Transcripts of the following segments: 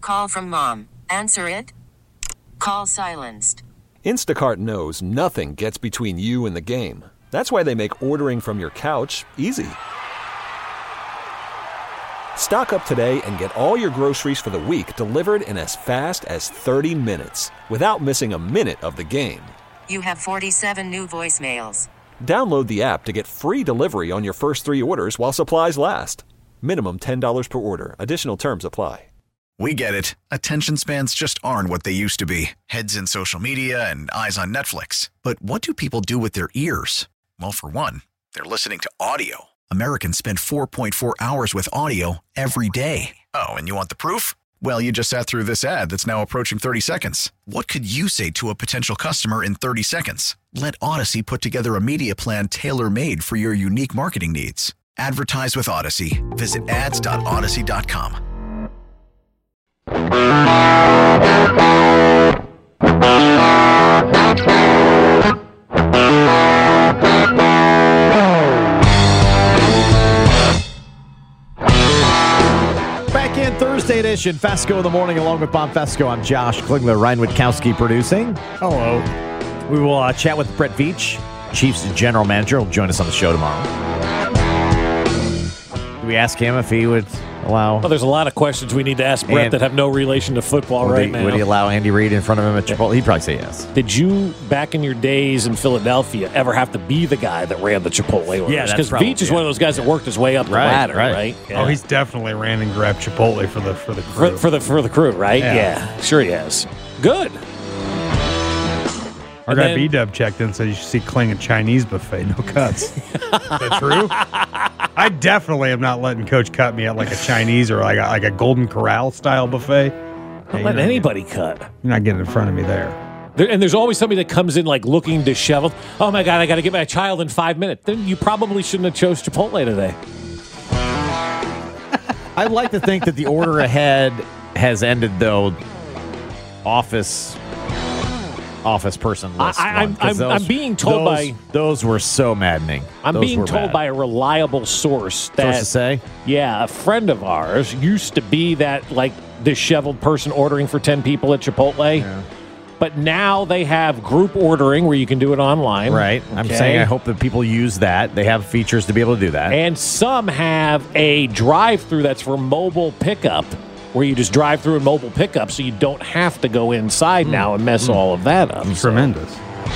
Call from mom. Answer it. Call silenced. Instacart knows nothing gets between you and the game. That's why they make ordering from your couch easy. Stock up today and get all your groceries for the week delivered in as fast as 30 minutes without missing a minute of the game. You have 47 new voicemails. Download the app to get free delivery on your first 3 orders while supplies last. Minimum $10 per order. Additional terms apply. We get it. Attention spans just aren't what they used to be. Heads in social media and eyes on Netflix. But what do people do with their ears? Well, for one, they're listening to audio. Americans spend 4.4 hours with audio every day. Oh, and you want the proof? Well, you just sat through this ad that's now approaching 30 seconds. What could you say to a potential customer in 30 seconds? Let Odyssey put together a media plan tailor-made for your unique marketing needs. Advertise with Odyssey. Visit ads.odyssey.com. Back in Thursday edition, Fesco in the morning, along with Bob Fesco. I'm Josh Klingler, Ryan Witkowski producing. Hello. We will chat with Brett Veach, Chiefs general manager. Will join us on the show tomorrow. Do we ask him if he would allow? Well, there's a lot of questions we need to ask Brett that have no relation to football now. Would he allow Andy Reid in front of him at Chipotle? He'd probably say yes. Did you, back in your days in Philadelphia, ever have to be the guy that ran the Chipotle orders? Yeah, because Veach is one of those guys that worked his way up the ladder, right? Yeah. Oh, he's definitely ran and grabbed Chipotle for the crew. For the crew, right? Yeah, sure he has. Good. Our guy B-Dub checked in and said you should see Kling at Chinese buffet, no cuts. Is that true? I definitely am not letting Coach cut me at like a Chinese or like a Golden Corral style buffet. Don't let anybody cut. You're not getting in front of me there. And there's always somebody that comes in like looking disheveled. Oh my God, I got to get my child in 5 minutes. Then you probably shouldn't have chose Chipotle today. I'd like to think that the order ahead has ended, though. Office person list. I'm being told those were so maddening. I'm being told by a reliable source that a friend of ours used to be that like disheveled person ordering for 10 people at Chipotle. Yeah. But now they have group ordering where you can do it online. Right. Okay. I'm saying I hope that people use that. They have features to be able to do that. And some have a drive-through that's for mobile pickup, where you just drive through a mobile pickup so you don't have to go inside now and mess all of that up. Tremendous.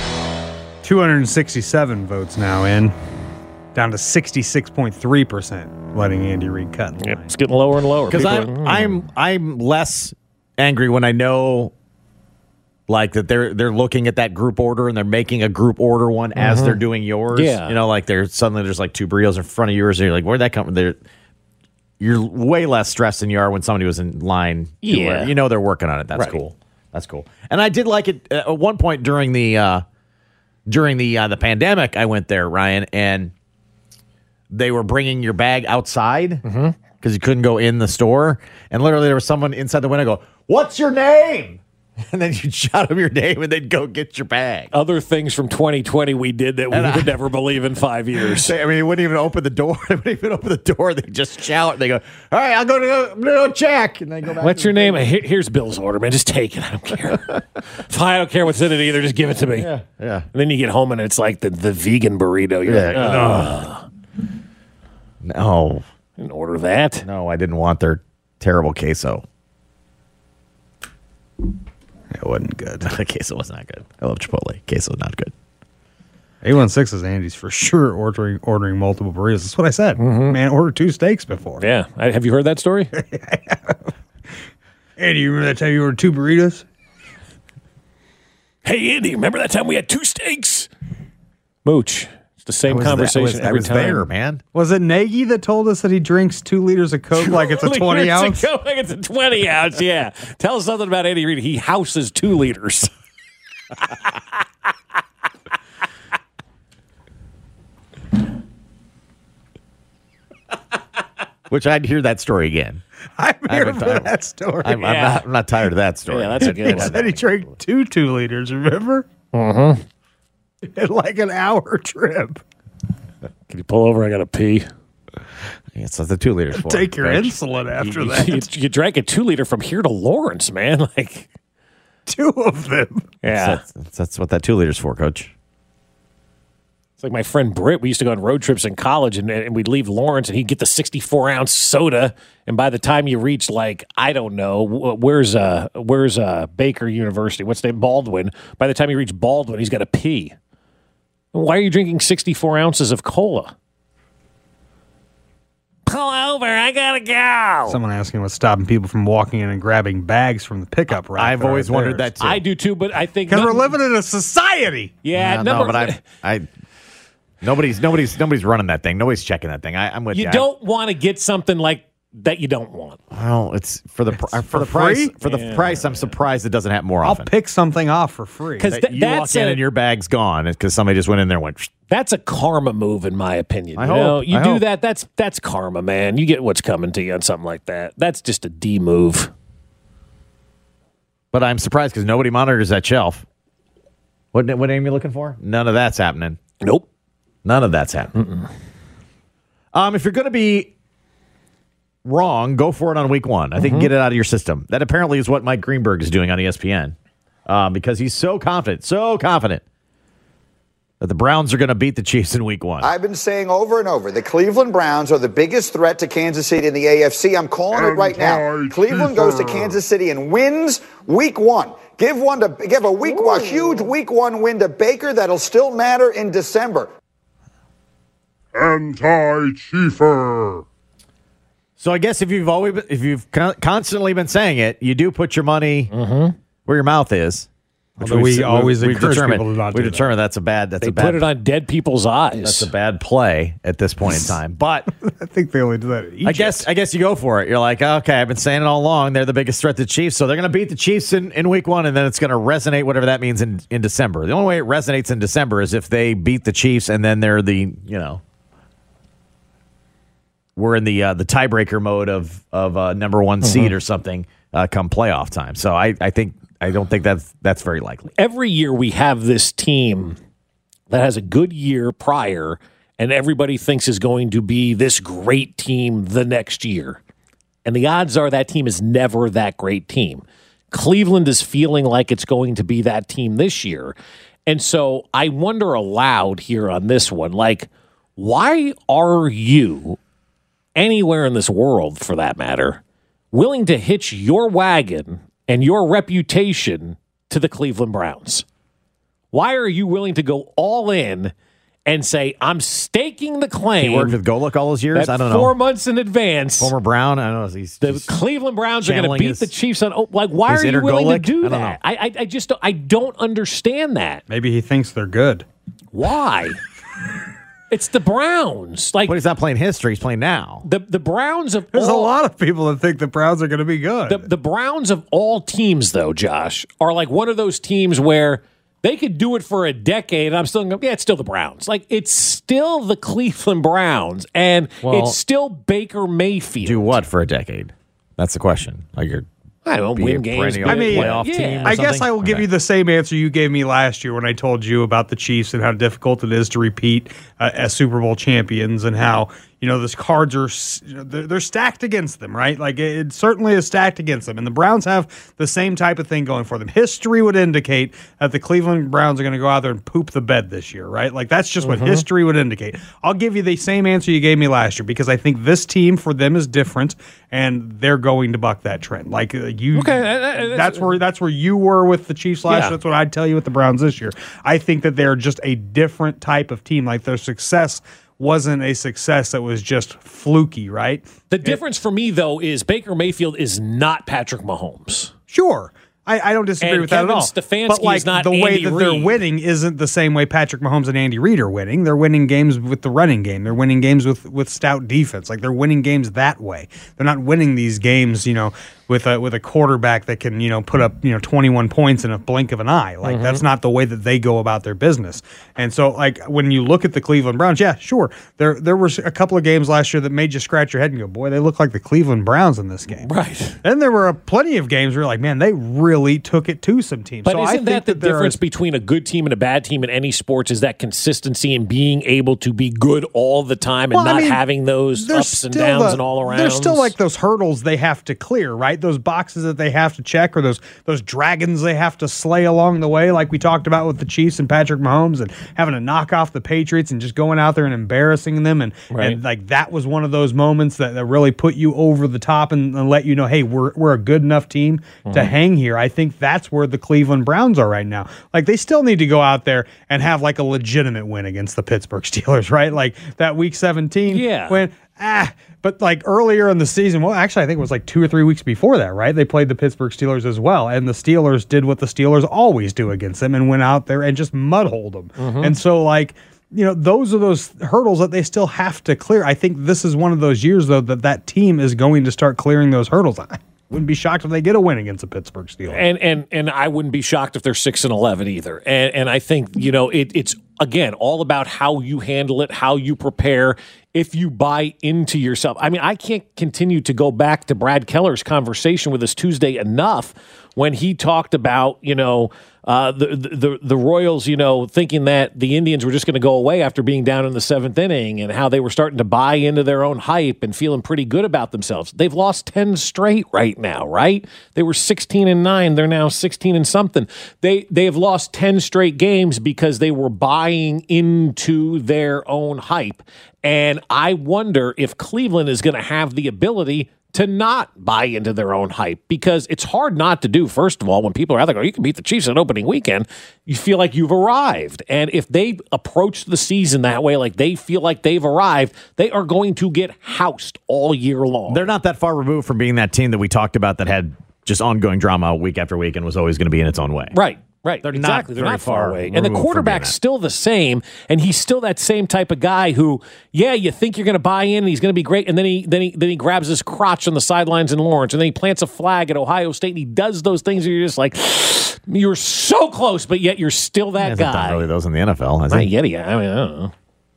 267 votes now in, down to 66.3% letting Andy Reid cut in line. It's getting lower and lower. Because I'm less angry when I know like that they're looking at that group order and they're making a group order one as they're doing yours. Yeah. You know, like there's like 2 burritos in front of yours and you're like, where'd that come from? You're way less stressed than you are when somebody was in line. Yeah. You know they're working on it. That's cool. That's cool. And I did like it at one point during the pandemic. I went there, Ryan, and they were bringing your bag outside because you couldn't go in the store. And literally there was someone inside the window go, "What's your name?" And then you'd shout them your name, and they'd go get your bag. Other things from 2020 we did that we would never believe in 5 years. They wouldn't even open the door. They just shout. They go, "All right, I'm going to go check." And they go back. What's your name? Here's Bill's order, man. Just take it. I don't care. I don't care what's in it either. Just give it to me. Yeah. And then you get home, and it's like the vegan burrito. You're like, oh. No. I didn't order that. No, I didn't want their terrible queso. It wasn't good. The queso was not good. I love Chipotle. Queso not good. 816 is Andy's for sure ordering multiple burritos. That's what I said. Man, ordered 2 steaks before. Yeah. Have you heard that story? Andy, you remember that time you ordered 2 burritos? Hey, Andy, remember that time we had 2 steaks? Mooch. It's the same conversation every time. I was there, man. Was it Nagy that told us that he drinks 2 liters of Coke like it's a 20 ounce? Like it's a 20 ounce, yeah. Tell us something about Andy Reid. He houses 2 liters. Which I'd hear that story again. I'm here for that story. I'm not tired of that story. Yeah, that's a good one. He said he drank 2 liters, remember? In like an hour trip. Can you pull over? I got to pee. It's the 2 liters for. Take your insulin after that. You drank a 2 liter from here to Lawrence, man. Like 2 of them. Yeah. That's what that 2 liters for, Coach. It's like my friend Britt. We used to go on road trips in college, and we'd leave Lawrence, and he'd get the 64-ounce soda. And by the time you reach, like, I don't know, where's Baker University? What's the name? Baldwin. By the time you reach Baldwin, he's got to pee. Why are you drinking 64 ounces of cola? Pull over, I gotta go. Someone asking what's stopping people from walking in and grabbing bags from the pickup rack. I've always wondered that too. I do too, but I think because we're living in a society. Yeah, no, but nobody's running that thing. Nobody's checking that thing. I'm with you. You don't want to get something like that you don't want. Well, it's for the price. For the price, I'm surprised it doesn't happen more often. I'll pick something off for free. Because you walk in and your bag's gone because somebody just went in there and went. That's a karma move, in my opinion. I hope. You do that. That's karma, man. You get what's coming to you on something like that. That's just a D move. But I'm surprised because nobody monitors that shelf. What name are you looking for? None of that's happening. Nope. None of that's happening. If you're going to be wrong, go for it on week 1. I think get it out of your system. That apparently is what Mike Greenberg is doing on ESPN because he's so confident that the Browns are going to beat the Chiefs in week 1. I've been saying over and over, the Cleveland Browns are the biggest threat to Kansas City in the AFC. I'm calling it right now. Cleveland goes to Kansas City and wins week 1. Give a huge week 1 win to Baker that'll still matter in December. Anti-Chiefer. So I guess if you've constantly been saying it, you do put your money where your mouth is. We always encourage people to not do that. We determine that's a bad. They put it on dead people's eyes. That's a bad play at this point in time. But I think they only do that at Egypt. I guess you go for it. You're like, okay, I've been saying it all along. They're the biggest threat to the Chiefs, so they're going to beat the Chiefs in week 1, and then it's going to resonate, whatever that means, in December. The only way it resonates in December is if they beat the Chiefs, and then they're we're in the tiebreaker mode of number 1 seed or something come playoff time. So I don't think that's very likely. Every year we have this team that has a good year prior, and everybody thinks is going to be this great team the next year. And the odds are that team is never that great team. Cleveland is feeling like it's going to be that team this year. And so I wonder aloud here on this one, like, why are you, anywhere in this world for that matter, willing to hitch your wagon and your reputation to the Cleveland Browns? Why are you willing to go all in and say, I'm staking the claim? He worked with Golick all those years? I don't know. 4 months in advance. Former Brown? I don't know. The Cleveland Browns are going to beat the Chiefs on. Why are you willing to do that? I don't understand that. Maybe he thinks they're good. Why? It's the Browns. Like, but he's not playing history. He's playing now. The Browns of There's a lot of people that think the Browns are going to be good. The Browns of all teams, though, Josh, are like one of those teams where they could do it for a decade, and I'm still going, it's still the Browns. Like, it's still the Cleveland Browns, and it's still Baker Mayfield. Do what for a decade? That's the question. Like, I don't know, win games. Playoff team. I guess I will give you the same answer you gave me last year when I told you about the Chiefs and how difficult it is to repeat as Super Bowl champions, and how those cards are they're stacked against them, right? Like, it certainly is stacked against them, and the Browns have the same type of thing going for them. History would indicate that the Cleveland Browns are going to go out there and poop the bed this year, right? Like, that's just what history would indicate. I'll give you the same answer you gave me last year because I think this team for them is different, and they're going to buck that trend. Like, you, that's where you were with the Chiefs last year. That's what I'd tell you with the Browns this year. I think that they're just a different type of team. Like, their success wasn't a success that was just fluky, right? The difference for me, though, is Baker Mayfield is not Patrick Mahomes. Sure. I don't disagree with that at all. Stefanski but like is not the way Andy that Reid. they're winning isn't the same way Patrick Mahomes and Andy Reid are winning. They're winning games with the running game. They're winning games with stout defense. Like, they're winning games that way. They're not winning these games, with a quarterback that can, put up, 21 points in a blink of an eye. Like, that's not the way that they go about their business. And so, like, when you look at the Cleveland Browns, yeah, sure, there were a couple of games last year that made you scratch your head and go, boy, they look like the Cleveland Browns in this game. Right. Then there were plenty of games where you're like, man, they really took it to some teams. But isn't that the difference between a good team and a bad team in any sports is that consistency and being able to be good all the time and having those ups and downs and all around? There's still like those hurdles they have to clear, right? Those boxes that they have to check, or those dragons they have to slay along the way, like we talked about with the Chiefs and Patrick Mahomes, and having to knock off the Patriots and just going out there and embarrassing them. And like that was one of those moments that really put you over the top and let you know, hey, we're a good enough team to hang here. I think that's where the Cleveland Browns are right now. Like, they still need to go out there and have like a legitimate win against the Pittsburgh Steelers, right? Like that Week 17 when but like earlier in the season, well, actually, I think it was like 2 or 3 weeks before that, right? They played the Pittsburgh Steelers as well, and the Steelers did what the Steelers always do against them and went out there and just mudholed them. And so, like, those are those hurdles that they still have to clear. I think this is one of those years, though, that team is going to start clearing those hurdles. I wouldn't be shocked if they get a win against the Pittsburgh Steelers. And I wouldn't be shocked if they're 6-11 either. And I think, it's, again, all about how you handle it, how you prepare, if you buy into yourself. I mean, I can't continue to go back to Brad Keller's conversation with us Tuesday enough when he talked about, the Royals, thinking that the Indians were just going to go away after being down in the 7th inning, and how they were starting to buy into their own hype and feeling pretty good about themselves. They've lost 10 straight right now, right? They were 16-9. They're now 16 and something. They have lost 10 straight games because they were buying into their own hype. And I wonder if Cleveland is going to have the ability to not buy into their own hype, because it's hard not to do. First of all, when people are out there going, you can beat the Chiefs on opening weekend, you feel like you've arrived. And if they approach the season that way, like they feel like they've arrived, they are going to get housed all year long. They're not that far removed from being that team that we talked about that had just ongoing drama week after week and was always going to be in its own way. Right. They're exactly. They're not far away. And the quarterback's still the same, and he's still that same type of guy who, you think you're going to buy in and he's going to be great, and then he grabs his crotch on the sidelines in Lawrence, and then he plants a flag at Ohio State, and he does those things where you're just like, you're so close, but yet you're still that guy. Done really those in the NFL, has he? Not yet. I mean, I don't know.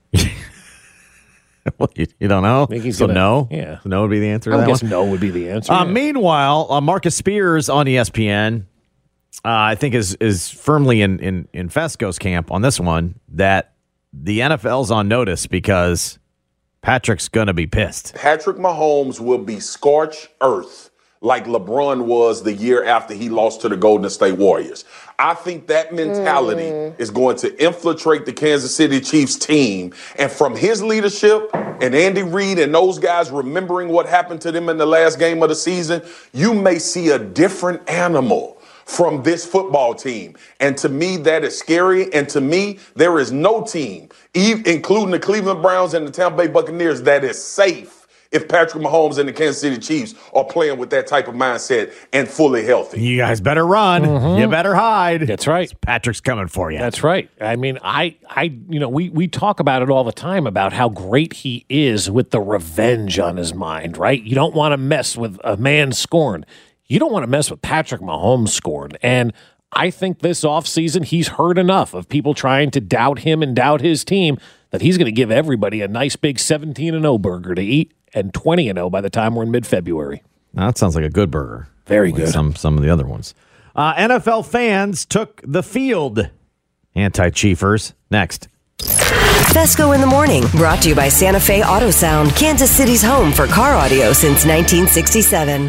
Well, you don't know? No? Yeah. So no would be the answer I to that guess one? no would be the answer. Meanwhile, Marcus Spears on ESPN, I think is firmly in Fesco's camp on this one, that the NFL's on notice because Patrick's going to be pissed. Patrick Mahomes will be scorched earth like LeBron was the year after he lost to the Golden State Warriors. I think that mentality is going to infiltrate the Kansas City Chiefs team. And from his leadership and Andy Reid and those guys remembering what happened to them in the last game of the season, you may see a different animal from this football team. And to me, that is scary. And to me, there is no team, including the Cleveland Browns and the Tampa Bay Buccaneers, that is safe if Patrick Mahomes and the Kansas City Chiefs are playing with that type of mindset and fully healthy. You guys better run. You better hide. That's right. Patrick's coming for you. That's right. I mean, we talk about it all the time about how great he is with the revenge on his mind, right? You don't want to mess with a man scorned. You don't want to mess with Patrick Mahomes scorned. And I think this offseason he's heard enough of people trying to doubt him and doubt his team that he's going to give everybody a nice big 17-0 burger to eat, and 20-0 by the time we're in mid-February. Now, that sounds like a good burger. Very good. Some of the other ones. NFL fans took the field. Anti-Chiefers. Next. Fesco in the Morning, brought to you by Santa Fe Auto Sound, Kansas City's home for car audio since 1967.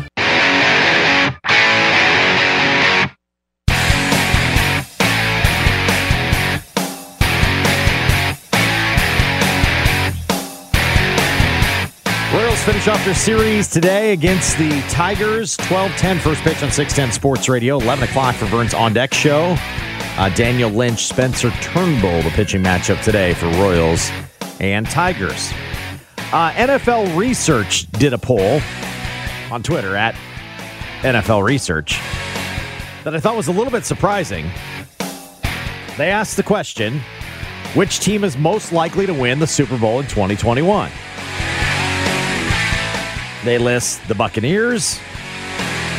Finish off their series today against the Tigers. 12:10 first pitch on 610 Sports Radio. 11 o'clock for Vern's On Deck show. Daniel Lynch, Spencer Turnbull, the pitching matchup today for Royals and Tigers. NFL Research did a poll on Twitter at NFL Research that I thought was a little bit surprising. They asked the question, which team is most likely to win the Super Bowl in 2021? They list the Buccaneers,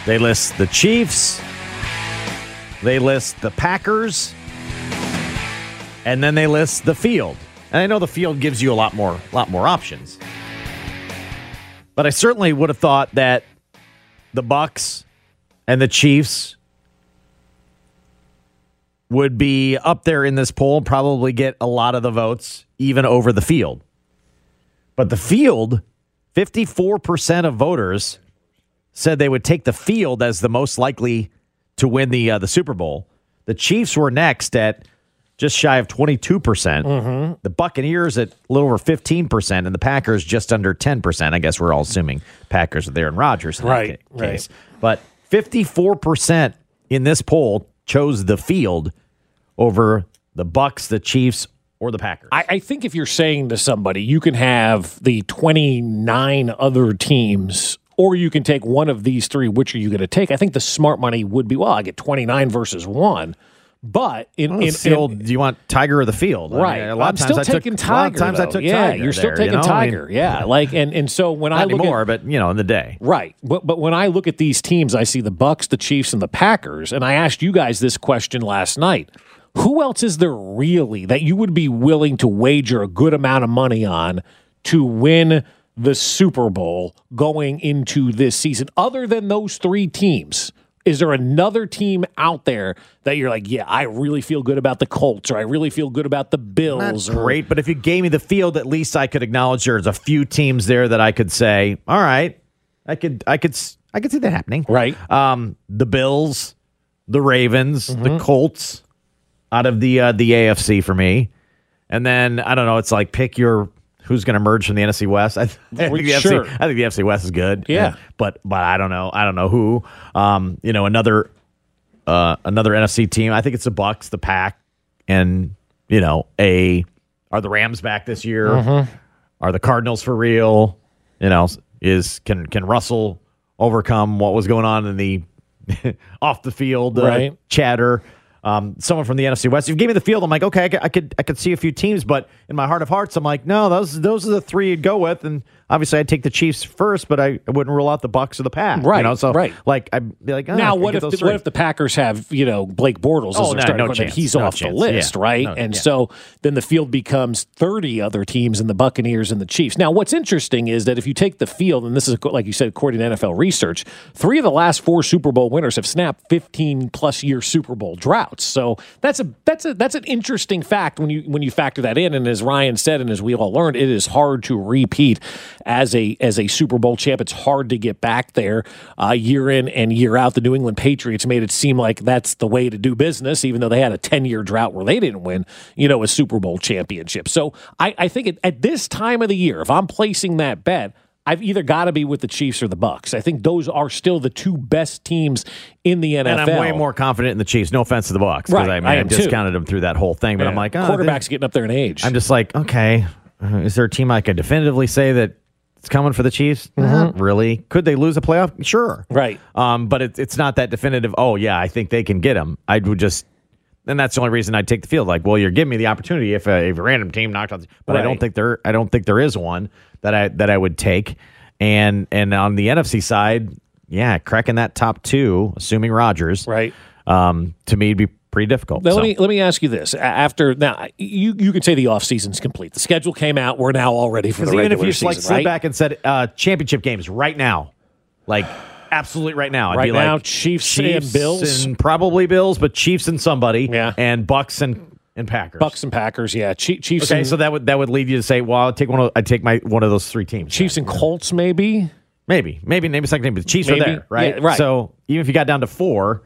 They list the Chiefs. They list the Packers. And then they list the field. And I know the field gives you a lot more options. But I certainly would have thought that the Bucs and the Chiefs would be up there in this poll, probably get a lot of the votes, even over the field. But the field, 54% of voters said they would take the field as the most likely to win the Super Bowl. The Chiefs were next at just shy of 22%. The Buccaneers at a little over 15%, and the Packers just under 10%. I guess we're all assuming Packers are there and Rodgers in that case. But 54% in this poll chose the field over the Bucs, the Chiefs, or the Packers. I think if you're saying to somebody, you can have the 29 other teams, or you can take one of these three, which are you going to take? I think the smart money would be, well, I get 29 versus 1. But do you want Tiger or the field? Right. I mean, I'm still taking Tiger. A lot of times I took Tiger. You're still taking Tiger. And so when not I look anymore, but in the day. Right. But when I look at these teams, I see the Bucs, the Chiefs, and the Packers. And I asked you guys this question last night. Who else is there really that you would be willing to wager a good amount of money on to win the Super Bowl going into this season, other than those three teams? Is there another team out there that you're like, yeah, I really feel good about the Colts, or I really feel good about the Bills? That's great, but if you gave me the field, at least I could acknowledge there's a few teams there that I could say, all right, I could see that happening. Right. The Bills, the Ravens, the Colts out of the AFC for me. And then, I don't know, it's like pick your who's going to merge from the NFC West. I think the NFC West is good. Yeah. But I don't know. I don't know who. Another NFC team. I think it's the Bucs, the Pack, and are the Rams back this year? Are the Cardinals for real? Can Russell overcome what was going on in the off the field chatter? Someone from the NFC West. If you gave me the field, I'm like, okay, I could see a few teams, but in my heart of hearts, I'm like, no, those are the three you'd go with, and obviously I'd take the Chiefs first, but I wouldn't rule out the Bucs or the Pack. Right. Like I'd be like, oh, now what if the Packers have Blake Bortles as their starting quarterback? He's off the list, right? So then the field becomes 30 other teams in the Buccaneers and the Chiefs. Now what's interesting is that if you take the field, and this is like you said, according to NFL research, 3 of the last 4 Super Bowl winners have snapped 15+ year Super Bowl droughts. So that's an interesting fact when you factor that in. And as Ryan said, and as we all learned, it is hard to repeat as a Super Bowl champ. It's hard to get back there year in and year out. The New England Patriots made it seem like that's the way to do business, even though they had a 10-year drought where they didn't win, a Super Bowl championship. So I think at this time of the year, if I'm placing that bet, I've either got to be with the Chiefs or the Bucs. I think those are still the 2 best teams in the NFL. And I'm way more confident in the Chiefs. No offense to the Bucs, because I discounted them through that whole thing. But I'm like, quarterback's getting up there in age. I'm just like, okay, is there a team I could definitively say that it's coming for the Chiefs? Not really. Could they lose a playoff? Sure. Right. But it's not that definitive. Oh yeah, I think they can get them. I would just. And that's the only reason I'd take the field. Like, well, you're giving me the opportunity if a random team knocked out. But I don't think there is one that I would take. And on the NFC side, yeah, cracking that top 2, assuming Rodgers, right? To me, it'd be pretty difficult. Now, let me ask you this: now you could say the offseason's complete. The schedule came out. We're now all ready for the regular season. Even if you sit back and said championship games right now, like. Absolutely, right now. I'd be like Chiefs and Bills, and probably Bills, but Chiefs and somebody, and Bucs and Packers. Bucs and Packers, yeah. Chiefs. Okay, so that would lead you to say, well, I'd take one of those 3 teams. Chiefs and Colts, maybe maybe name a second team, but the Chiefs are there, right? Yeah, right. So even if you got down to 4.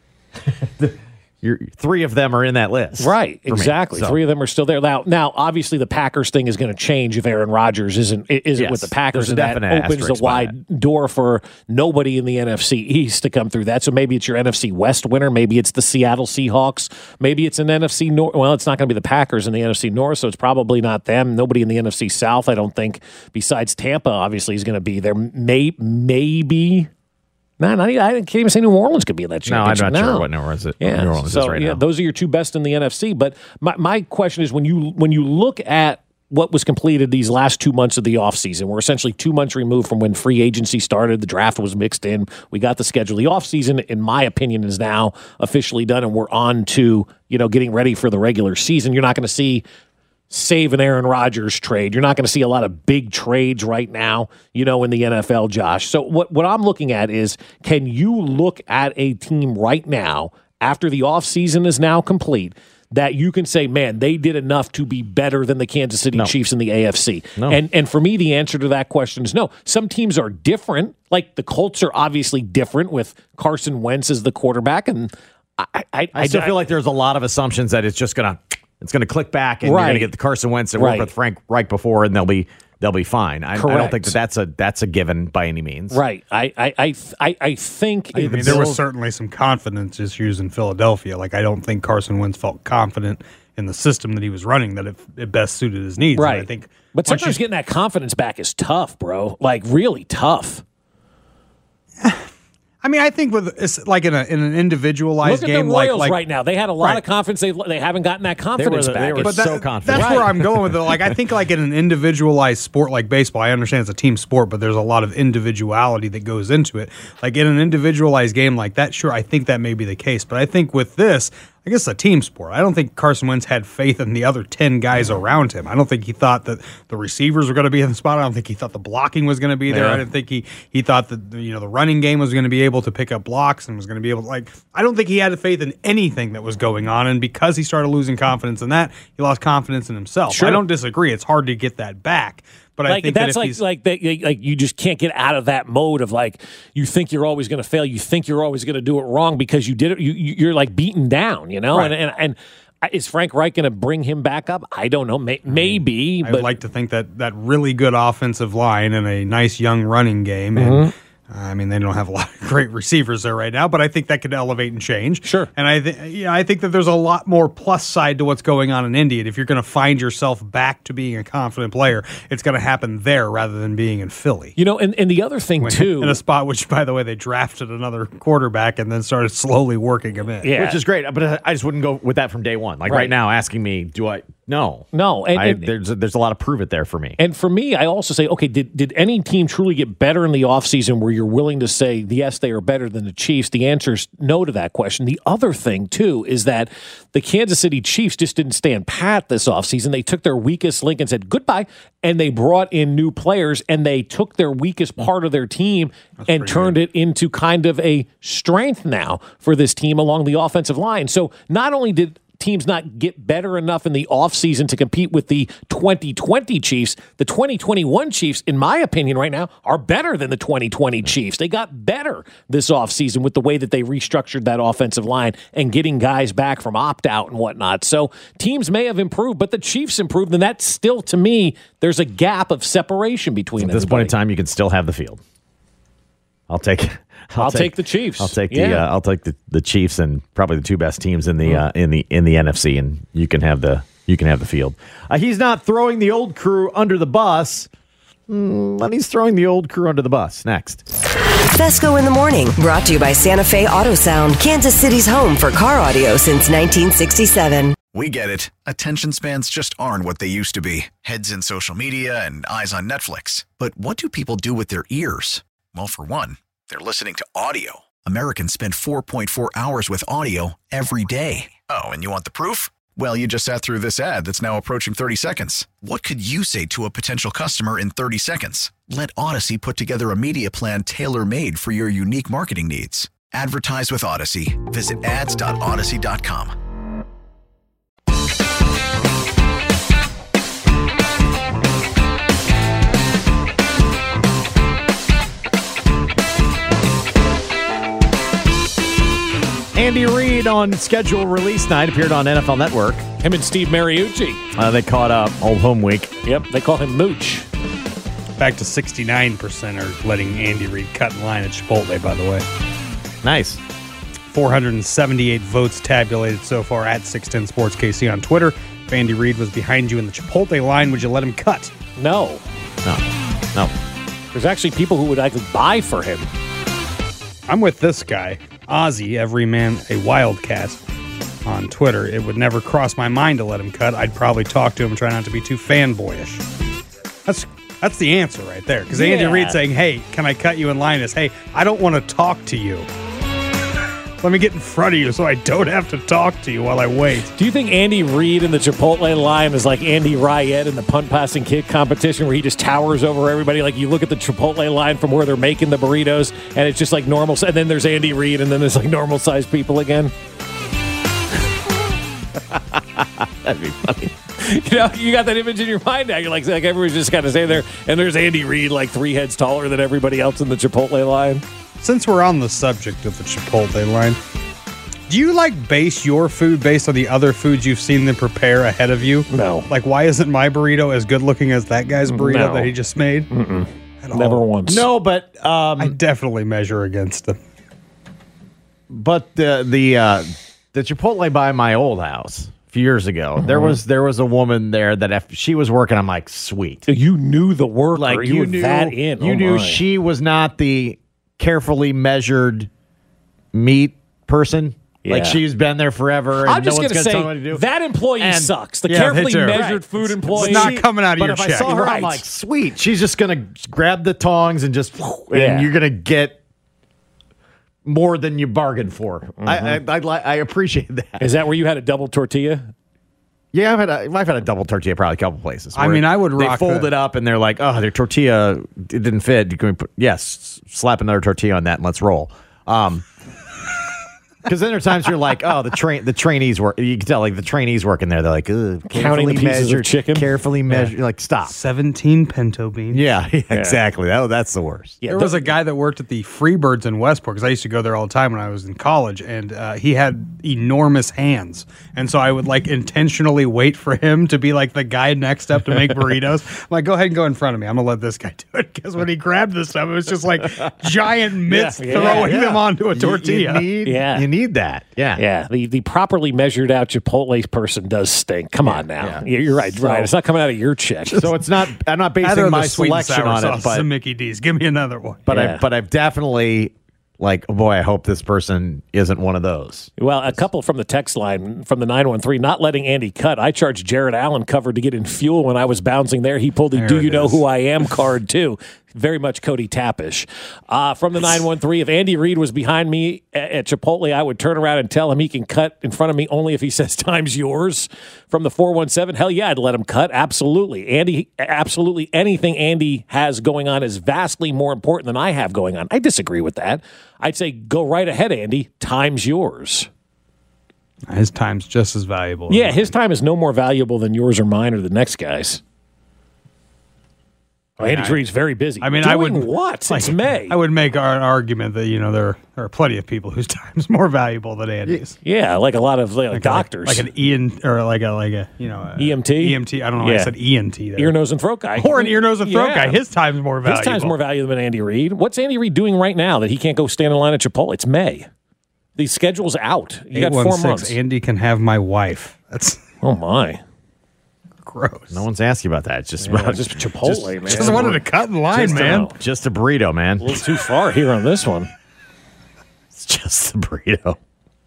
3 of them are in that list. Right, exactly. 3 of them are still there. Now, obviously, the Packers thing is going to change if Aaron Rodgers isn't with the Packers, and that opens the wide door for nobody in the NFC East to come through that. So maybe it's your NFC West winner. Maybe it's the Seattle Seahawks. Maybe it's an NFC North. Well, it's not going to be the Packers in the NFC North, so it's probably not them. Nobody in the NFC South, I don't think, besides Tampa, obviously, is going to be there. Maybe... I can't even say New Orleans could be in that championship. No, I'm not sure what New Orleans is. New Orleans is right now. Those are your 2 best in the NFC. But my question is, when you look at what was completed these last 2 months of the offseason. We're essentially 2 months removed from when free agency started. The draft was mixed in. We got the schedule. The offseason, in my opinion, is now officially done, and we're on to, getting ready for the regular season. You're not going to see save an Aaron Rodgers trade. You're not going to see a lot of big trades right now, in the NFL, Josh. So what I'm looking at is, can you look at a team right now after the offseason is now complete that you can say, man, they did enough to be better than the Kansas City Chiefs in the AFC? No. And for me, the answer to that question is no. Some teams are different. Like the Colts are obviously different with Carson Wentz as the quarterback. And I still feel like there's a lot of assumptions that it's just going to click back and you're going to get the Carson Wentz that worked with Frank Reich before, and they'll be fine. I don't think that's a given by any means. Right. I think there was certainly some confidence issues in Philadelphia. Like, I don't think Carson Wentz felt confident in the system that he was running, that it best suited his needs. Right. And I think, but sometimes getting that confidence back is tough, bro. Like, really tough. I mean, I think it's like in an individualized game, look at the Royals like right now. They had a lot of confidence. They haven't gotten that confidence back. They were so confident. That's where I'm going with it. Like, I think like in an individualized sport like baseball, I understand it's a team sport, but there's a lot of individuality that goes into it. Like in an individualized game like that, sure, I think that may be the case. But I think with this, I guess it's a team sport. I don't think Carson Wentz had faith in the other 10 guys around him. I don't think he thought that the receivers were going to be in the spot. I don't think he thought the blocking was going to be there. I didn't think he thought that the running game was going to be able to pick up blocks and was going to be able to, I don't think he had faith in anything that was going on. And because he started losing confidence in that, he lost confidence in himself. Sure. I don't disagree. It's hard to get that back. But I think that's that you just can't get out of that mode of you think you're always going to fail, you think you're always going to do it wrong because you did it. You're like beaten down, Right. And is Frank Reich going to bring him back up? I don't know. Maybe. I'd like to think that really good offensive line and a nice young running game and. I mean, they don't have a lot of great receivers there right now, but I think that could elevate and change. Sure. And I think that there's a lot more plus side to what's going on in Indy. And if you're going to find yourself back to being a confident player, it's going to happen there rather than being in Philly. And the other thing, too. In a spot which, by the way, they drafted another quarterback and then started slowly working him in. Yeah. Which is great, but I just wouldn't go with that from day one. Right now, asking me, do I? No. There's a lot of prove it there for me. And for me, I also say, okay, did any team truly get better in the offseason where you're willing to say, yes, they are better than the Chiefs? The answer is no to that question. The other thing, too, is that the Kansas City Chiefs just didn't stand pat this offseason. They took their weakest link and said goodbye, and they brought in new players, and they took their weakest part of their team and turned it into kind of a strength now for this team along the offensive line. So not only did teams not get better enough in the offseason to compete with the 2020 Chiefs, the 2021 Chiefs, in my opinion right now, are better than the 2020 Chiefs. They got better this offseason with the way that they restructured that offensive line and getting guys back from opt-out and whatnot. So teams may have improved, but the Chiefs improved, and that's still, to me, there's a gap of separation between them. At this point in time, you can still have the field. I'll take the Chiefs. I'll take the Chiefs and probably the two best teams in the NFC, and you can have the field. He's not throwing the old crew under the bus. But he's throwing the old crew under the bus. Next. Fesco in the Morning, brought to you by Santa Fe Auto Sound, Kansas City's home for car audio since 1967. We get it. Attention spans just aren't what they used to be. Heads in social media and eyes on Netflix. But what do people do with their ears? Well, for one, they're listening to audio. Americans spend 4.4 hours with audio every day. Oh, and you want the proof? Well, you just sat through this ad that's now approaching 30 seconds. What could you say to a potential customer in 30 seconds? Let Odyssey put together a media plan tailor-made for your unique marketing needs. Advertise with Odyssey. Visit ads.odyssey.com. Andy Reid on schedule release night appeared on NFL Network. Him and Steve Mariucci. They caught up old home week. Yep, they call him Mooch. Back to 69% are letting Andy Reid cut in line at Chipotle, by the way. Nice. 478 votes tabulated so far at 610 Sports KC on Twitter. If Andy Reid was behind you in the Chipotle line, would you let him cut? No. There's actually people who would actually buy for him. I'm with this guy, Ozzy, Everyman, a Wildcat, on Twitter, it would never cross my mind to let him cut. I'd probably talk to him and try not to be too fanboyish. That's the answer right there. Because Andy Reid saying, hey, can I cut you in line is, hey, I don't want to talk to you. Let me get in front of you so I don't have to talk to you while I wait. Do you think Andy Reid in the Chipotle line is like Andy Ryett in the punt passing kick competition where he just towers over everybody? Like you look at the Chipotle line from where they're making the burritos and it's just like normal. And then there's Andy Reid and then there's like normal sized people again. That'd be funny. You know, you got that image in your mind now. You're like everybody's just kind of standing there and there's Andy Reid like 3 heads taller than everybody else in the Chipotle line. Since we're on the subject of the Chipotle line, do you base your food based on the other foods you've seen them prepare ahead of you? No. Like, why isn't my burrito as good looking as that guy's burrito that he just made? Never once. No, but I definitely measure against them. But the Chipotle by my old house a few years ago, there was a woman there that if she was working, I'm like, sweet. You knew the worker. Like you knew that in. You knew she was not the carefully measured meat person. Yeah. Like she's been there forever. And I'm just going to say tell her what to do. that employee sucks. The carefully measured food employee. It's not coming out of your check. But if I saw her, I'm like, sweet. She's just going to grab the tongs and just, and you're going to get more than you bargained for. I appreciate that. Is that where you had a double tortilla? Yeah, I've had a double tortilla probably a couple places. I mean, I would rock. They fold it up and they're like, oh, their tortilla it didn't fit. Can we put slap another tortilla on that and let's roll. Because then there are times you're like, oh, the trainees work. You can tell like the trainees working there. They're like, counting the pieces of chicken, carefully measured. Like, stop. 17 pinto beans. Yeah, exactly. That's the worst. Yeah, there was a guy that worked at the Freebirds in Westport because I used to go there all the time when I was in college, and he had enormous hands, and so I would intentionally wait for him to be like the guy next up to make burritos. I'm like, go ahead and go in front of me. I'm gonna let this guy do it because when he grabbed this stuff, it was just like giant mitts throwing them onto a tortilla. You need that. Yeah. The properly measured out Chipotle person does stink. Come on now. Yeah. You're right. Right. It's not coming out of your check. So it's not. I'm not basing my selection on it. But Mickey D's. Give me another one. But I've definitely like, oh boy, I hope this person isn't one of those. Well, a couple from the text line from the 913, not letting Andy cut. I charged Jared Allen cover to get in fuel when I was bouncing there. He pulled the "Do you know who I am" card too. Very much Cody Tappish. From the 913, if Andy Reid was behind me at Chipotle, I would turn around and tell him he can cut in front of me only if he says "time's yours." From the 417, hell yeah, I'd let him cut. Absolutely. Absolutely anything Andy has going on is vastly more important than I have going on. I disagree with that. I'd say go right ahead, Andy. Time's yours. His time's just as valuable. Yeah, his time is no more valuable than yours or mine or the next guy's. Andy Reid's very busy. I mean, doing I would what? It's May. I would make an argument that there are plenty of people whose time is more valuable than Andy's. Yeah, like a lot of doctors, like an ENT or like a EMT. EMT. I don't know why I said ENT. There. Ear, nose, and throat guy, or an ear, nose, and throat guy. His time's more valuable. His time's more valuable than Andy Reid. What's Andy Reid doing right now that he can't go stand in line at Chipotle? It's May. The schedule's out. You got 4 months. Andy can have my wife. That's my. Gross. No one's asking about that. It's just about just Chipotle, man. Just wanted to cut in line, man. Just a burrito, man. A little too far here on this one. It's just a burrito.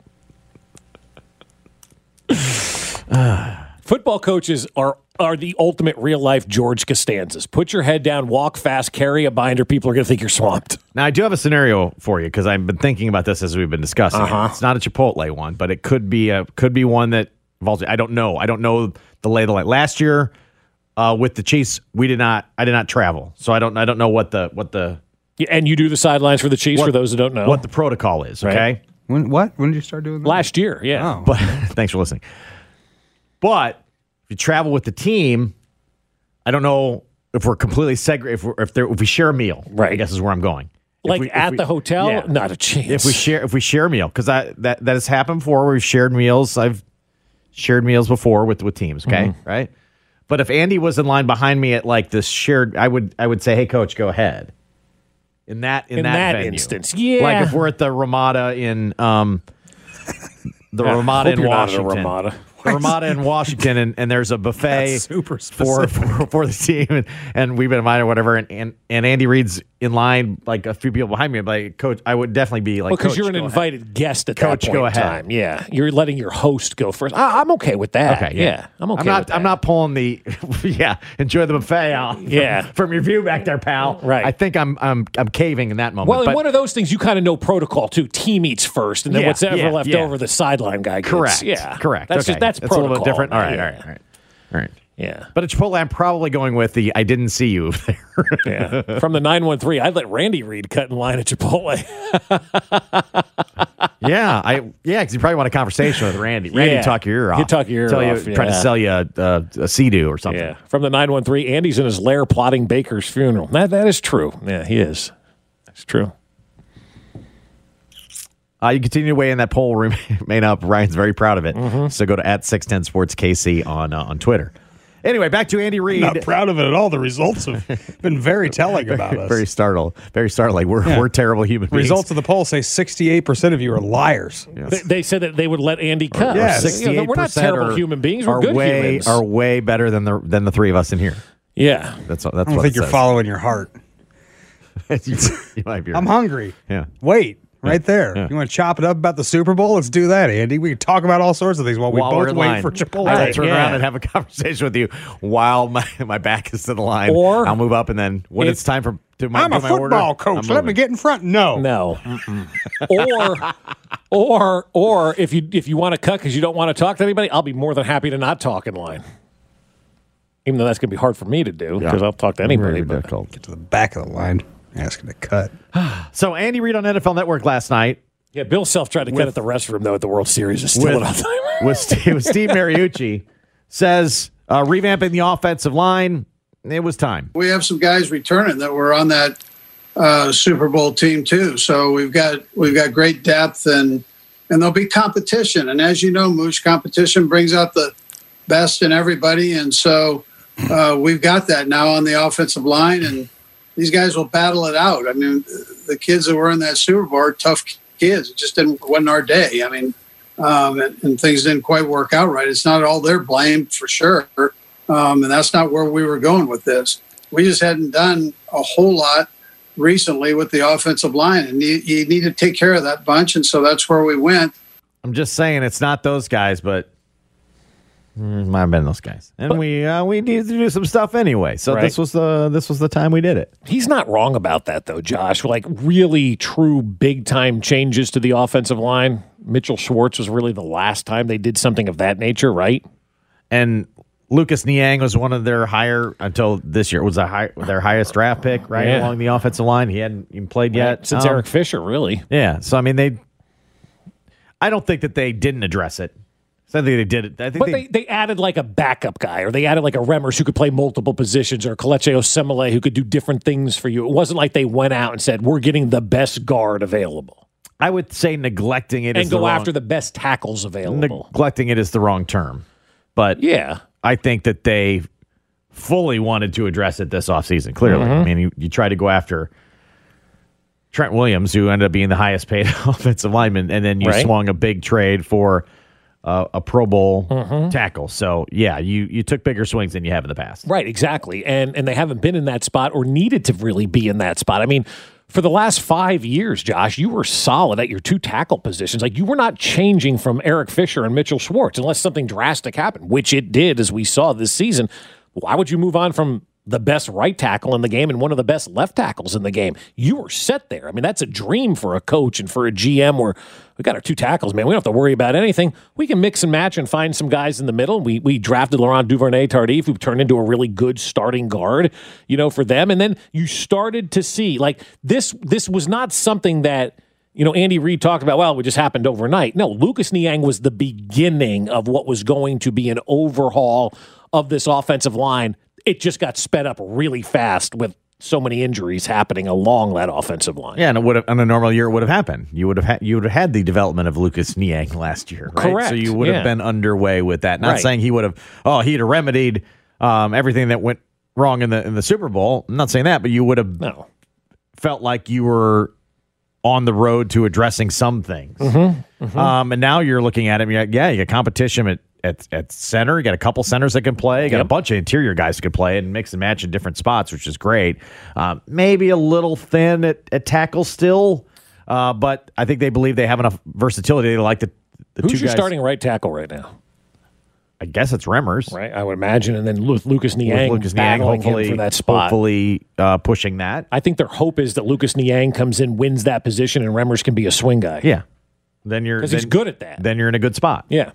Football coaches are the ultimate real-life George Costanzas. Put your head down, walk fast, carry a binder. People are going to think you're swamped. Now, I do have a scenario for you because I've been thinking about this as we've been discussing. It's not a Chipotle one, but it could be one that involves. I don't know. I don't know the lay of the land. Last year with the Chiefs, I did not travel, so I don't know what the and you do the sidelines for the Chiefs for those who don't know what the protocol is. Okay, right. When did you start doing that? Last year, yeah. Oh. But thanks for listening. But if you travel with the team, I don't know if we're completely segregated. If we share a meal, right? I guess is where I'm going. At the hotel, not a chance. If we share a meal, because that has happened before. We've shared meals. I've shared meals before with teams. Okay, right. But if Andy was in line behind me at like this shared, I would say, "Hey, coach, go ahead." In that venue. Instance, yeah. Like if we're at the Ramada in Ramada in Washington. Ramada in Washington, and there's a buffet super for the team, and we've been invited or whatever, and Andy Reid's in line, like a few people behind me. I'm like, Coach, I would definitely be like, because you're an invited guest at Coach, that point go in ahead. time. Yeah, you're letting your host go first. I'm okay with that. Okay, yeah, I'm okay. with that. I'm not pulling the enjoy the buffet out. From your view back there, pal. Right. I think I'm caving in that moment. Well, but, one of those things you kind of know protocol too. Team eats first, and then whatever left over, the sideline guy gets. Correct. Yeah, correct. That's okay. that's protocol. A little bit different. All right. Yeah. But at Chipotle, I'm probably going with the I didn't see you there. Yeah. From the 913, I'd let Randy Reid cut in line at Chipotle. Because you probably want a conversation with Randy. Randy talk your ear off. He'd talk your ear off. Try to sell you a Sea-Doo or something. Yeah. From the 913, Andy's in his lair plotting Baker's funeral. That is true. Yeah, he is. That's true. You continue to weigh in that poll, remain up. Ryan's very proud of it. So go to @610SportsKC on Twitter. Anyway, back to Andy Reid. I'm not proud of it at all. The results have been very telling about us. Very startling. We're terrible human beings. Results of the poll say 68% of you are liars. Yes. They said that they would let Andy cut. Yes. 68% we're not terrible human beings. We're good humans. Are way better than the three of us in here. Yeah. That's I don't think you're following your heart. you might be right. I'm hungry. Yeah. Wait. Right there. Yeah. You want to chop it up about the Super Bowl? Let's do that, Andy. We can talk about all sorts of things while we we're both in wait line. for Chipotle. I'll turn around and have a conversation with you while my back is to the line. Or I'll move up, and then when it's time for I'm a football coach. Let me get in front. No. Or if you want to cut because you don't want to talk to anybody, I'll be more than happy to not talk in line. Even though that's going to be hard for me to do because I'll talk to anybody. Get to the back of the line, asking to cut. So Andy Reid on NFL Network last night. Yeah, Bill Self tried to cut at the restroom, though, at the World Series. Is still an all-timer. with Steve Mariucci, says revamping the offensive line, it was time. We have some guys returning that were on that Super Bowl team, too. So we've got great depth, and there'll be competition. And as you know, Moosh, competition brings out the best in everybody. And so we've got that now on the offensive line, and these guys will battle it out. I mean, the kids that were in that Super Bowl are tough kids. It just wasn't our day. I mean, and things didn't quite work out right. It's not all their blame for sure. And that's not where we were going with this. We just hadn't done a whole lot recently with the offensive line, and you need to take care of that bunch. And so that's where we went. I'm just saying it's not those guys, but might have been those guys. And we needed to do some stuff anyway. So Right. this was the time we did it. He's not wrong about that, though, Josh. Like, really true big-time changes to the offensive line. Mitchell Schwartz was really the last time they did something of that nature, right? And Lucas Niang was one of their until this year, was their highest draft pick, right, along the offensive line. He hadn't even played yet. Since Eric Fisher, really. Yeah. So, I mean, I don't think that they didn't address it. So I think they did it. I think they added like a backup guy, or they added like a Remmers who could play multiple positions, or Kelechi Osemele who could do different things for you. It wasn't like they went out and said, we're getting the best guard available. I would say neglecting it and go after the best tackles available. Neglecting it is the wrong term. But yeah, I think that they fully wanted to address it this offseason, clearly. I mean, you try to go after Trent Williams, who ended up being the highest paid offensive lineman, and then you swung a big trade for a Pro Bowl tackle. So, yeah, you took bigger swings than you have in the past. Right, exactly. And they haven't been in that spot or needed to really be in that spot. I mean, for the last 5 years, Josh, you were solid at your two tackle positions. Like, you were not changing from Eric Fisher and Mitchell Schwartz unless something drastic happened, which it did, as we saw this season. Why would you move on from the best right tackle in the game and one of the best left tackles in the game? You were set there. I mean, that's a dream for a coach and for a GM where we got our two tackles, man. We don't have to worry about anything. We can mix and match and find some guys in the middle. We drafted Laurent Duvernay-Tardif, who turned into a really good starting guard, for them. And then you started to see, like, this was not something that, Andy Reid talked about, well, it just happened overnight. No, Lucas Niang was the beginning of what was going to be an overhaul of this offensive line. It just got sped up really fast with so many injuries happening along that offensive line. Yeah, and it would have, on a normal year, it would have happened. You would have had the development of Lucas Niang last year, right? Correct. So you would have been underway with that. Not saying he'd have remedied everything that went wrong in the Super Bowl. I'm not saying that, but you would have felt like you were on the road to addressing some things. And now you're looking at him, you got competition at center. You got a couple centers that can play. You got a bunch of interior guys who can play and mix and match in different spots, which is great. Maybe a little thin at tackle still, but I think they believe they have enough versatility. They like the Who's two your guys. starting right tackle right now? I guess it's Remmers. Right, I would imagine. And then Lucas Niang battling him for that spot. Hopefully pushing that. I think their hope is that Lucas Niang comes in, wins that position, and Remmers can be a swing guy. Yeah. Then you're because he's good at that. Then you're in a good spot. Yeah.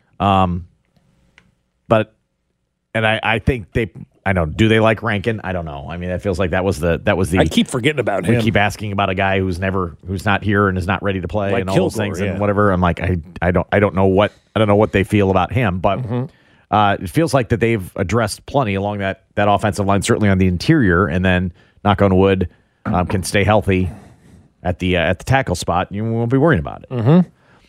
But I think do they like Rankin? I don't know. I mean, that feels like that was the I keep forgetting about him. We keep asking about a guy who's not here and is not ready to play like and all Kilgore, those things and whatever. I'm like, I don't know what they feel about him, but it feels like that they've addressed plenty along that offensive line, certainly on the interior, and then knock on wood, can stay healthy at the tackle spot. You won't be worrying about it. Mm-hmm.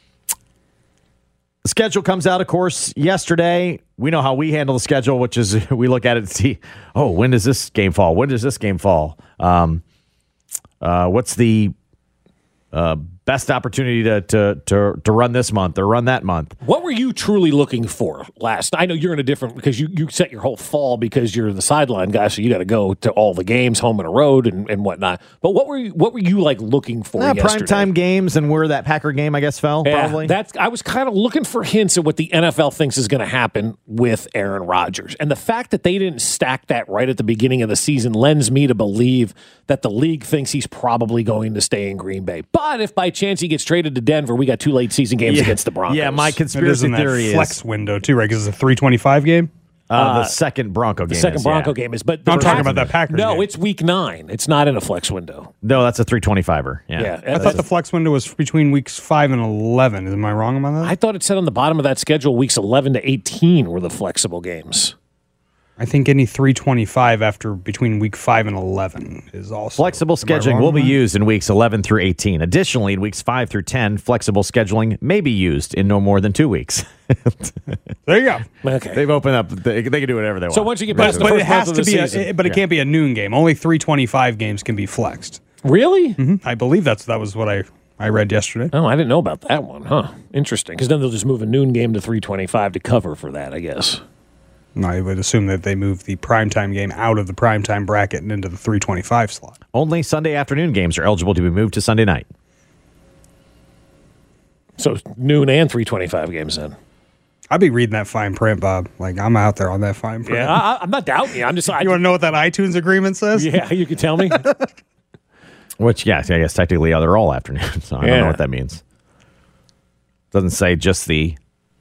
The schedule comes out, of course, yesterday. We know how we handle the schedule, which is we look at it and see, when does this game fall? When does this game fall? What's the best opportunity to run this month or run that month? What were you truly looking for last? I know you're in a different because you set your whole fall because you're the sideline guy, so you got to go to all the games, home and a road and whatnot. But what were you like looking for? Yesterday? Primetime games and where that Packer game, I guess, fell. Yeah, probably. I was kind of looking for hints at what the NFL thinks is going to happen with Aaron Rodgers, and the fact that they didn't stack that right at the beginning of the season lends me to believe that the league thinks he's probably going to stay in Green Bay. But if by chance he gets traded to Denver, we got 2 late season games against the Broncos. Yeah, my conspiracy theory is flex window too, right? Because it's a 325 game. The second Bronco game. The second Bronco game is, but I'm talking about that Packers. No, game. It's week 9. It's not in a flex window. No, that's a 325er. Yeah. I thought the flex window was between weeks 5 and 11. Am I wrong about that? I thought it said on the bottom of that schedule weeks 11 to 18 were the flexible games. I think any 325 after between week 5 and 11 is also flexible scheduling will be used in weeks 11 through 18. Additionally, in weeks 5 through 10, flexible scheduling may be used in no more than 2 weeks. There you go. Okay, they've opened up. They can do whatever they want. So once you get past the but first it has month of to the be season, but it can't be a noon game. Only 325 games can be flexed. Really? Mm-hmm. I believe that was what I read yesterday. Oh, I didn't know about that one. Huh? Interesting. Because then they'll just move a noon game to 325 to cover for that, I guess. I would assume that they move the primetime game out of the primetime bracket and into the 325 slot. Only Sunday afternoon games are eligible to be moved to Sunday night. So noon and 325 games then. I'd be reading that fine print, Bob. Like, I'm out there on that fine print. Yeah, I'm not doubting you. I'm just. You want to know what that iTunes agreement says? Yeah, you can tell me. Which, yes, I guess technically they're all afternoons. So I don't know what that means. Doesn't say just the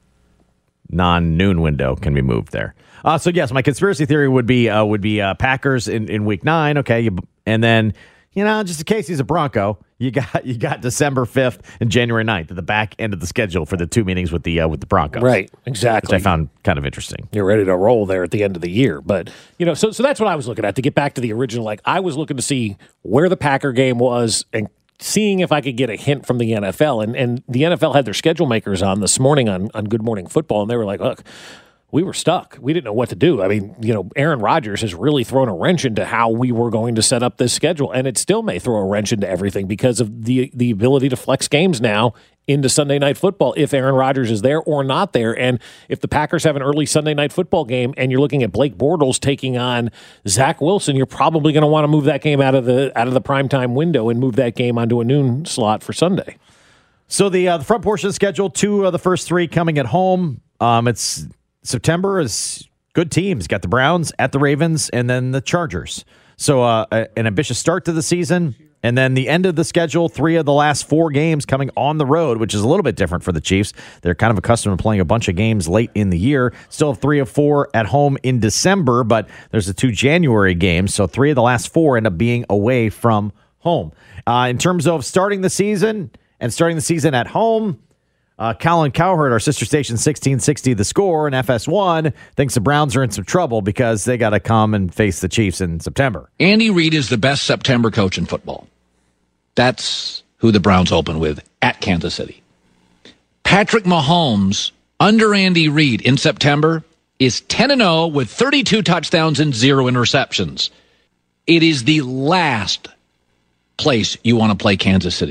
non-noon window can be moved there. So yes, my conspiracy theory would be Packers in week 9. Okay, and then just in case he's a Bronco, you got December 5th and January 9th at the back end of the schedule for the 2 meetings with the Broncos. Right, exactly. Which I found kind of interesting. You're ready to roll there at the end of the year, but so that's what I was looking at to get back to the original. Like I was looking to see where the Packer game was and seeing if I could get a hint from the NFL. And the NFL had their schedule makers on this morning on Good Morning Football, and they were like, look, we were stuck. We didn't know what to do. I mean, Aaron Rodgers has really thrown a wrench into how we were going to set up this schedule, and it still may throw a wrench into everything because of the ability to flex games now into Sunday Night Football if Aaron Rodgers is there or not there. And if the Packers have an early Sunday Night Football game and you're looking at Blake Bortles taking on Zach Wilson, you're probably going to want to move that game out of the primetime window and move that game onto a noon slot for Sunday. So the front portion of the schedule, 2 of the first 3 coming at home. It's September is good teams. Got the Browns, at the Ravens, and then the Chargers. So an ambitious start to the season. And then the end of the schedule, 3 of the last 4 games coming on the road, which is a little bit different for the Chiefs. They're kind of accustomed to playing a bunch of games late in the year. Still have 3 of 4 at home in December, but there's the 2 January games. So 3 of the last 4 end up being away from home. In terms of starting the season at home, Colin Cowherd, our sister station 1660 The Score and FS1, thinks the Browns are in some trouble because they got to come and face the Chiefs in September. Andy Reid is the best September coach in football. That's who the Browns open with at Kansas City. Patrick Mahomes, under Andy Reid in September, is 10-0 with 32 touchdowns and 0 interceptions. It is the last place you want to play Kansas City.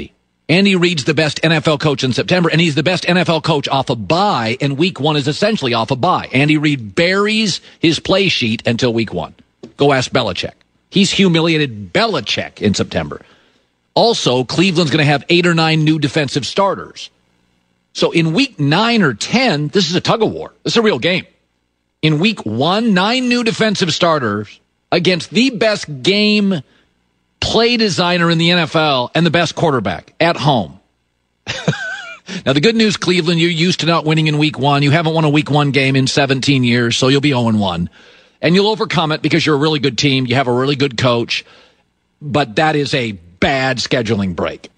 Andy Reid's the best NFL coach in September, and he's the best NFL coach off a bye, and week 1 is essentially off a bye. Andy Reid buries his play sheet until week 1. Go ask Belichick. He's humiliated Belichick in September. Also, Cleveland's going to have 8 or 9 new defensive starters. So in week 9 or 10, this is a tug-of-war. This is a real game. In week 1, 9 new defensive starters against the best game play designer in the NFL and the best quarterback at home. Now, the good news, Cleveland, you're used to not winning in week 1. You haven't won a week 1 game in 17 years, so you'll be 0-1. And you'll overcome it because you're a really good team. You have a really good coach. But that is a bad scheduling break.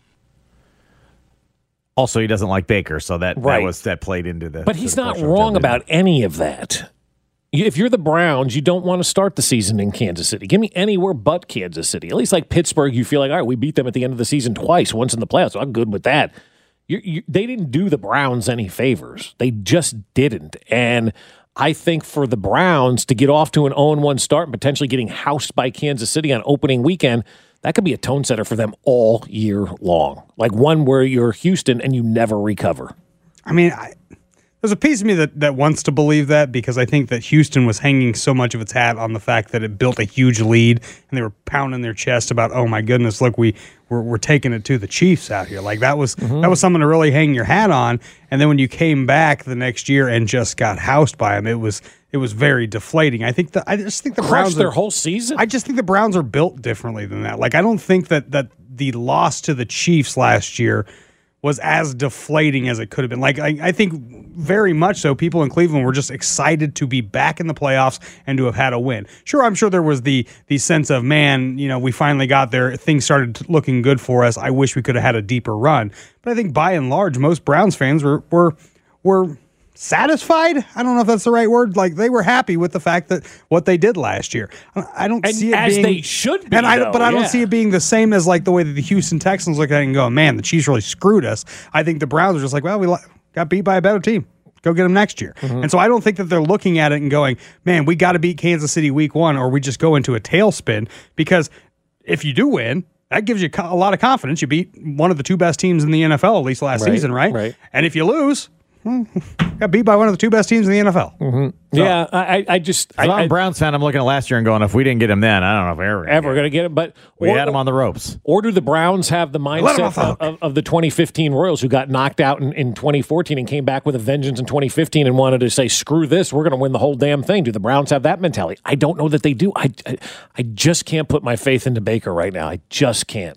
Also, he doesn't like Baker, so that played into the. But he's not wrong about any of that. If you're the Browns, you don't want to start the season in Kansas City. Give me anywhere but Kansas City. At least like Pittsburgh, you feel like, all right, we beat them at the end of the season twice, once in the playoffs. So I'm good with that. They didn't do the Browns any favors. They just didn't. And I think for the Browns to get off to an 0-1 start and potentially getting housed by Kansas City on opening weekend, that could be a tone setter for them all year long. Like one where you're Houston and you never recover. I mean, there's a piece of me that wants to believe that because I think that Houston was hanging so much of its hat on the fact that it built a huge lead and they were pounding their chest about, oh my goodness, look, we're taking it to the Chiefs out here. Like that was something to really hang your hat on. And then when you came back the next year and just got housed by them, it was very deflating. I just think the Browns their whole season. I just think the Browns are built differently than that. Like I don't think that the loss to the Chiefs last year was as deflating as it could have been. Like I think very much so people in Cleveland were just excited to be back in the playoffs and to have had a win. Sure, I'm sure there was the sense of, man, we finally got there. Things started looking good for us. I wish we could have had a deeper run. But I think by and large, most Browns fans were satisfied. I don't know if that's the right word. Like they were happy with the fact that what they did last year. I don't see it as being, they should be. But I don't see it being the same as like the way that the Houston Texans look at it and go, man, the Chiefs really screwed us. I think the Browns are just like, well, we got beat by a better team. Go get them next year. Mm-hmm. And so I don't think that they're looking at it and going, man, we got to beat Kansas City week 1 or we just go into a tailspin, because if you do win, that gives you a lot of confidence. You beat one of the 2 best teams in the NFL, at least last season, right? Right. And if you lose, got beat by one of the 2 best teams in the NFL. Mm-hmm. So, yeah, if I'm a Browns fan, I'm looking at last year and going, if we didn't get him then, I don't know if we're ever going to get him. But we had him on the ropes. Or do the Browns have the mindset of the 2015 Royals who got knocked out in 2014 and came back with a vengeance in 2015 and wanted to say, screw this, we're going to win the whole damn thing? Do the Browns have that mentality? I don't know that they do. I just can't put my faith into Baker right now. I just can't.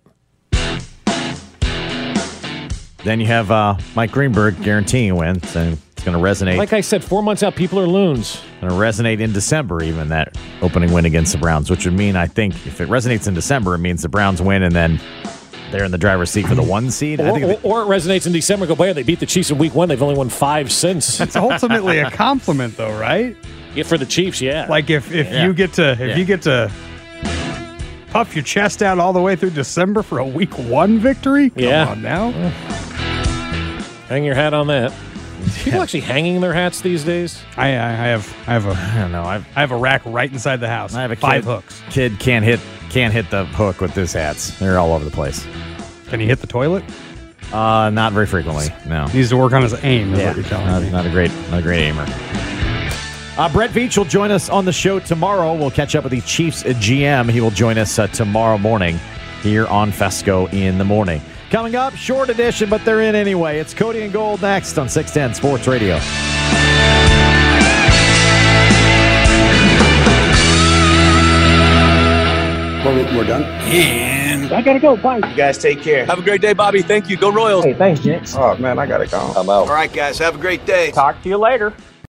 Then you have Mike Greenberg guaranteeing a win, so it's going to resonate. Like I said, 4 months out, people are loons. Going to resonate in December, even that opening win against the Browns, which would mean, I think, if it resonates in December, it means the Browns win and then they're in the driver's seat for the 1 seed. Or it resonates in December. Go, boy, they beat the Chiefs in week 1. They've only won 5 since. That's ultimately a compliment, though, right? Yeah, for the Chiefs, yeah. Like if you get to puff your chest out all the way through December for a week 1 victory? Come on now. Hang your hat on that. People actually hanging their hats these days? I have a rack right inside the house. I have a 5 hooks. Kid can't hit the hook with his hats. They're all over the place. Can he hit the toilet? Not very frequently. No. He needs to work on his aim. Is what you're telling me. Not a great aimer. Brett Veach will join us on the show tomorrow. We'll catch up with the Chiefs GM. He will join us tomorrow morning here on Fesco in the Morning. Coming up, short edition, but they're in anyway. It's Cody and Gold next on 610 Sports Radio. Well, we're done. And I gotta go. Bye. You guys take care. Have a great day, Bobby. Thank you. Go Royals. Hey, thanks, Jenks. Oh, man, I gotta go. I'm out. All right, guys. Have a great day. Talk to you later.